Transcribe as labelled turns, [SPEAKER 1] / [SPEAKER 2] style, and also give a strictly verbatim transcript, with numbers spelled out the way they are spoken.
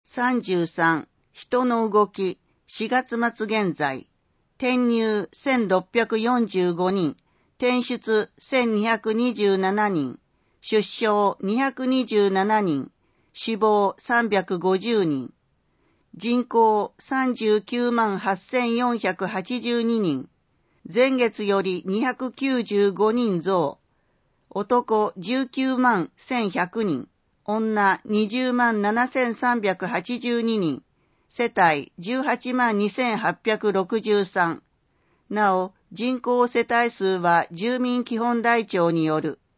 [SPEAKER 1] さんじゅうさん、人の動き、しがつ末現在、転入せんろっぴゃくよんじゅうごにん、転出せんにひゃくにじゅうななにん、出生にひゃくにじゅうななにん、死亡さんびゃくごじゅうにん、人口さんじゅうきゅうまんはっせんよんひゃくはちじゅうににん、前月よりにひゃくきゅうじゅうごにん増、男じゅうきゅうまんせんひゃくにん、女にじゅうまんななせんさんびゃくはちじゅうににん、世帯じゅうはちまんにせんはっぴゃくろくじゅうさん。なお、人口世帯数は住民基本台帳による。